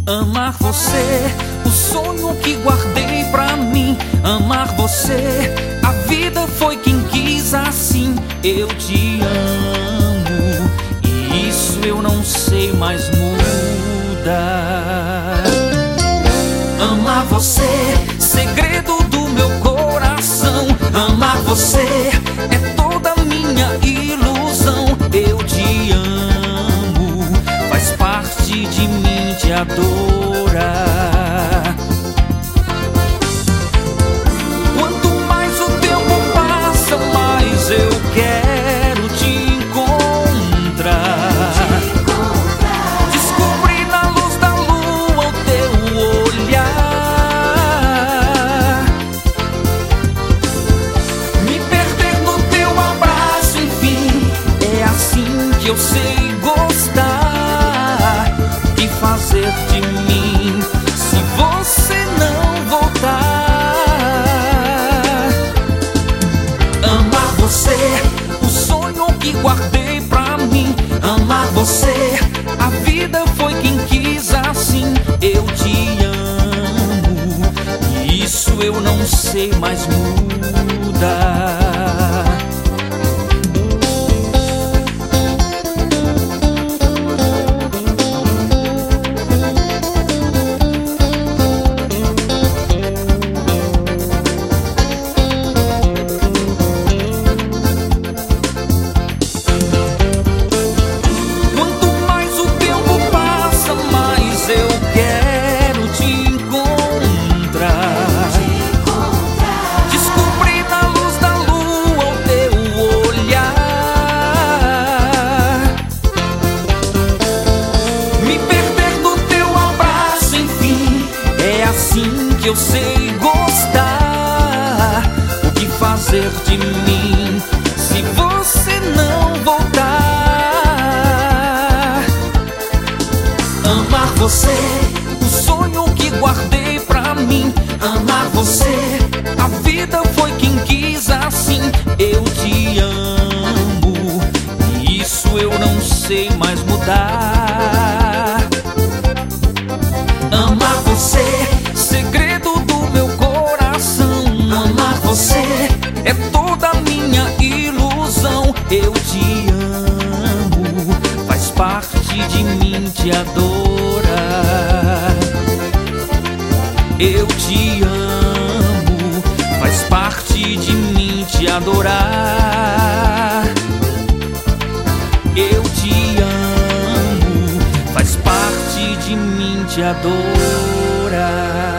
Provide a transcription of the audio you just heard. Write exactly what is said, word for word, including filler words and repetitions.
Amar você, o sonho que guardei pra mim. Amar você, a vida foi quem quis assim. Eu te amo e isso eu não sei mais mudar. Amar você, segredo do meu coração. Amar você é toda minha ilusão. Eu te amo, faz parte de mim te adorar. Quanto mais o tempo passa, mais eu quero te encontrar. Descobrir na luz da lua o teu olhar, me perder no teu abraço, enfim. É assim que eu sei gostar, o que fazer de mim se você não voltar. Amar você, o sonho que guardei pra mim. Amar você, a vida foi quem quis assim. Eu te amo e isso eu não sei mais mudar. Que eu sei gostar, o que fazer de mim se você não voltar. Amar você, o sonho que guardei pra mim. Amar você, a vida foi quem quis assim. Eu te amo e isso eu não sei mais mudar. Amar você, segredo do meu coração. Amar você é toda minha ilusão. Eu te amo, faz parte de mim te adorar. Eu te amo, faz parte de mim te adorar. Eu te amo, faz parte de mim te adorar.